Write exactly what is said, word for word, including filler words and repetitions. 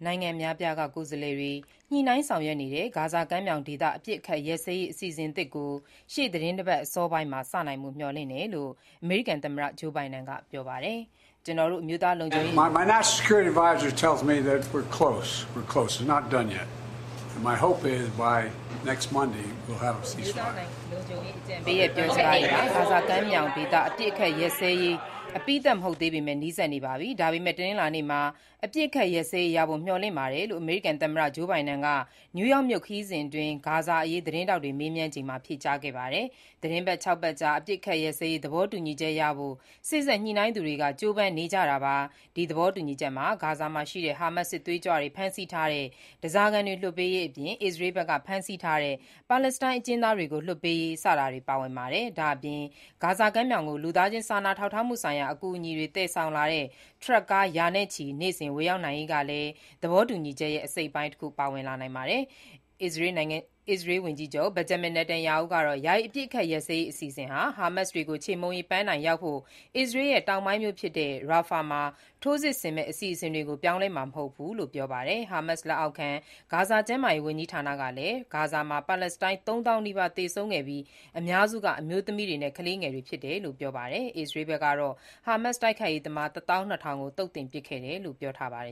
နိုင်ငံအများအပြားက ကိုယ်စားလှယ်တွေ ညှိနှိုင်းဆောင်ရွက်နေတဲ့ ဂါဇာကမ်းမြောင်ဒေသ အပစ်အခတ်ရပ်စဲရေး အစီအစဉ်သစ်ကို ရှေ့သီတင်းပတ် အစောပိုင်းမှာ စနိုင်ဖို့ မျှော်လင့်တယ်လို့ အမေရိကန်သမ္မတ Joe Biden က ပြောပါတယ်။ ကျနော်တို့ အမျိုးသားလုံခြုံရေး My, my national security advisor tells me that we're close. We're close. It's not done yet. And my hope is by next Monday we'll have a အမျိုးသား ceasefire. လုံခြုံရေးအကြံပေးရဲ့ပြောစကားအရ ဂါဇာကမ်းမြောင်ဒေသ အပစ်အခတ်ရပ်စဲရေး အပြီးသတ်မဟုတ်သေးပေမဲ့ နီးစပ်နေပါပြီ။ ဒါပေမဲ့ တနင်္လာနေ့မှာ အပစ်အခတ်ရပ်စဲရေးရဖို့ မျှော်လင့်ပါတယ်လို့ အမေရိကန်သမ္မတ Joe Biden က နယူးယောက်မြို့ခရီးစဉ်အတွင်း ဂါဇာအရေး သတင်းထောက်တွေ မေးမြန်းချိန်မှာ ဖြေကြားခဲ့ပါတယ်။ သီတင်းပတ် ခြောက် ပတ်ကြာ အပစ်အခတ်ရပ်စဲရေး သဘောတူညီချက်ရဖို့ စေ့စပ်ညှိနှိုင်းသူတွေက ကြိုးပမ်းနေကြတာပါ။ ဒီသဘောတူညီချက်မှာ ဂါဇာမှာရှိတဲ့ ဟာမတ်စ် စစ်သွေးကြွတွေ ဖမ်းဆီးထားတဲ့ ဓားစာခံတွေ လွှတ်ပေးရေးအပြင် အစ္စရေးဘက်က ဖမ်းဆီးထားတဲ့ ပါလက်စတိုင်းအကျဉ်းသားတွေကို လွှတ်ပေးရေး စတာတွေ ပါဝင်ပါတယ်။ ဒါ့အပြင် ဂါဇာကမ်းမြောင်ကို လူသားချင်းစာနာထောက်ထားမှုဆိုင်ရာ အကူအညီတွေ သယ်ဆောင်လာတဲ့ ထရပ်ကား ရာနဲ့ချီ နေ့စဉ် ဝင်ရောက်နိုင်ရေးကလည်း သဘောတူညီချက်ရဲ့ အစိတ်အပိုင်းတခု ပါဝင်လာနိုင်ပါတယ်။ အစ္စရေးဝန်ကြီးချုပ် Benjamin Netanyahu ကတော့ ယာယီအပစ်အခတ်ရပ်စဲရေး အစီအစဉ်ဟာ ဟာမတ်စ်တွေကို ချေမှုန်းရေး ပန်းတိုင်ရောက်ဖို့ အစ္စရေးရဲ့ တောင်ပိုင်းမြို့ဖြစ်တဲ့ Rafah မှာ ထိုးစစ်ဆင်မယ့် အစီအစဉ်တွေကို ပြောင်းလဲမှာ မဟုတ်ဘူးလို့ ပြောပါတယ်။ ဟာမတ်စ်လက်အောက်ခံ ဂါဇာကျန်းမာရေးဝန်ကြီးဌာနကလည်း ဂါဇာမှာ ပါလက်စတိုင်း သုံးသောင်းနီးပါး သေဆုံးခဲ့ပြီး အများစုက အမျိုးသမီးတွေနဲ့ ကလေးငယ်တွေဖြစ်တယ်လို့ ပြောပါတယ်။ အစ္စရေးဘက်ကတော့ ဟာမတ်စ်တိုက်ခိုက်ရေးသမား ၁၂,၀၀၀ ကို သုတ်သင်ပစ်ခဲ့တယ်လို့ ပြောထားပါတယ်